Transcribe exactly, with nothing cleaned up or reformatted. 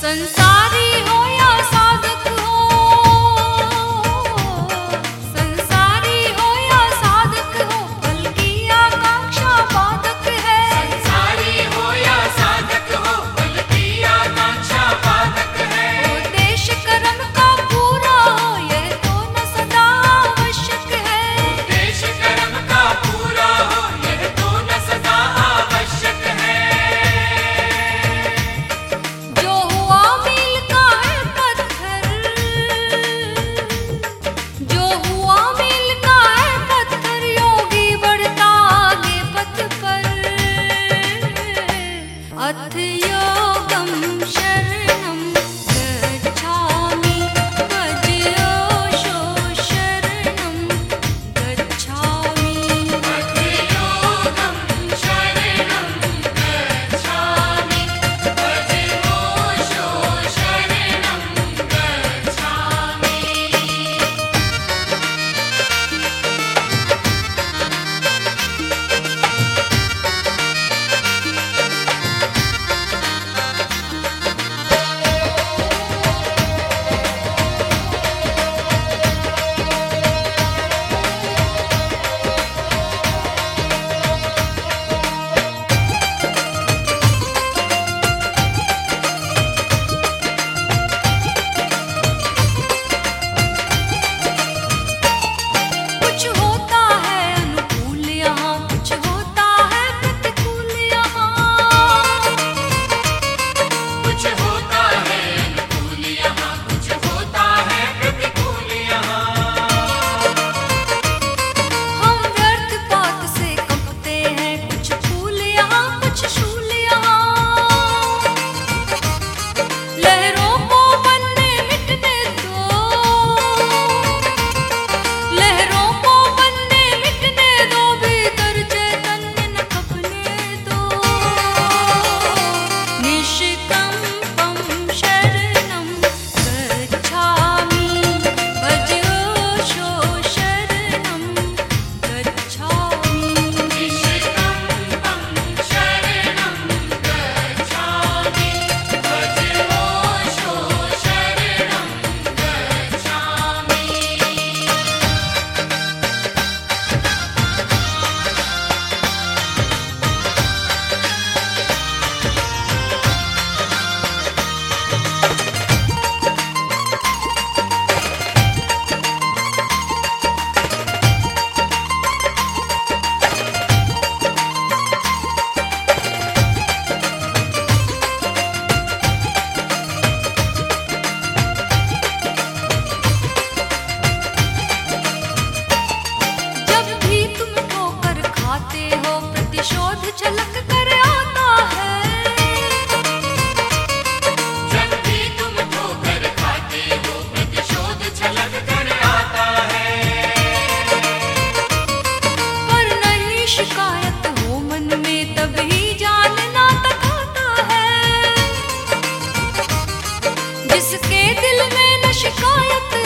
संसारी हो या साधक हो, संसारी हो या साधक हो, फल की आकांक्षा बाधक है। संसारी हो या साधक हो, फल की आकांक्षा बाधक है। उद्देश कर्म का पूरा हो, यह तो न सदा आवश्यक है। उद्देश कर्म का पूरा हो, यह तो न सदा आवश्यक है। जो हुआ मील का है पत्थर, जो हुआ मील का है पत्थर, योगी बढ़ता आगे पथ पर। अथ योगम शरणम गच्छामि, भज ओशो शरणम गच्छामि। योगं शरणं गच्छामि, भज ओशो शरणं गच्छामि। कुछ होता है अनुकूल यहाँ, कुछ होता है प्रतिकूल यहाँ। कुछ होता है अनुकूल यहाँ, कुछ होता है प्रतिकूल यहाँ। हम व्यर्थ बात से कपते हैं, कुछ फूल यहाँ कुछ शूल यहाँ। लहरों को बनने मिटने दो, लहरों को बनने मिटने दो, भीतर चैतन्य न खपने दो। निष्कंपम शरणं गच्छामि, भज ओशो शरणं गच्छामि। निष्कंपं शरणं गच्छामि, भज ओशो शरणं गच्छामि। जब भी तुम ठोकर खाते हो, प्रतिशोध छलक कर आता है। जब भी तुम ठोकर खाते हो, प्रतिशोध छलक कर आता है। पर नहीं शिकायत हो मन में, तभी जानना तकाता है। जिसके दिल में न शिकायत